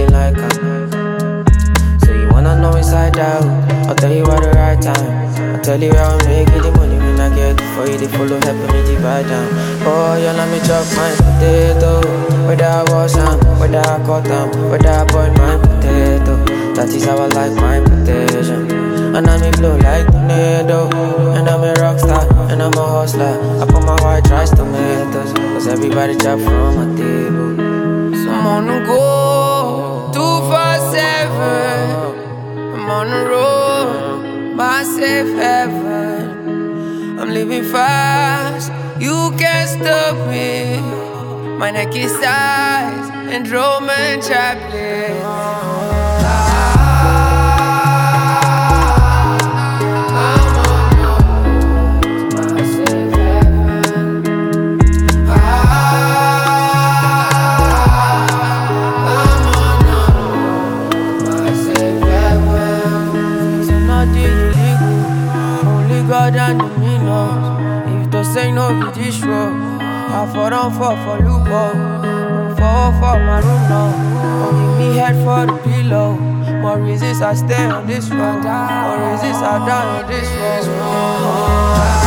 feeling like so you wanna know inside out? I'll tell you at the right time. I'll tell you how I make it the money when I get it for you. They follow helping me divide down. Oh, you let me chop my potato. Whether I was on, whether I cut them, whether I boil my potato. That is how I like my potato. And I'm a blow like tornado. And I'm a rock star, and I'm a hustler. I put my white rice tomatoes, cause everybody chop from my table. So I'm on the go, 247. I'm on the road, my safe heaven. I'm living fast, you can't stop me. My neck is size and Roman Chaplin. God and me knows. If to say no be this road, I for loophole. For my room now. Only me head for the pillow. More reasons I stay on this road. More reasons I die on this road.